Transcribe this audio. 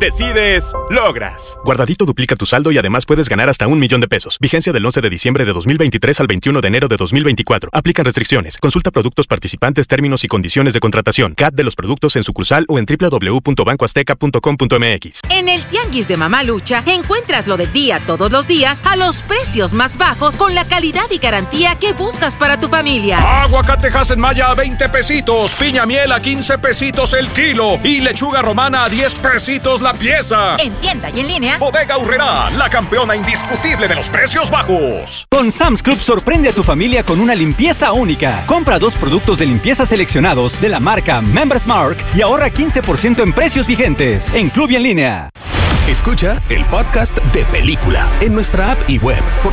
decides, logras. Guardadito duplica tu saldo y además puedes ganar hasta $1,000,000. Vigencia del 11 de diciembre de 2023 al 21 de enero de 2024. Aplican restricciones. Consulta productos participantes, términos y condiciones de contratación. CAT de los productos en sucursal o en www.bancoazteca.com.mx. En el Tianguis de Mamalucha encuentras lo del día todos los días a los precios más bajos con la calidad y garantía que buscas para tu familia. Aguacate Hasenmaya a 20 pesitos, piña miel a 15 pesitos el kilo y lechuga romana a 10 pesitos la pieza. En tienda y en línea. Bodega Aurrerá, la campeona indiscutible de los precios bajos. Con Sam's Club sorprende a tu familia con una limpieza única. Compra 2 productos de limpieza seleccionados de la marca Members Mark y ahorra 15% en precios vigentes en Club y en línea. Escucha el podcast de Película en nuestra app y web, por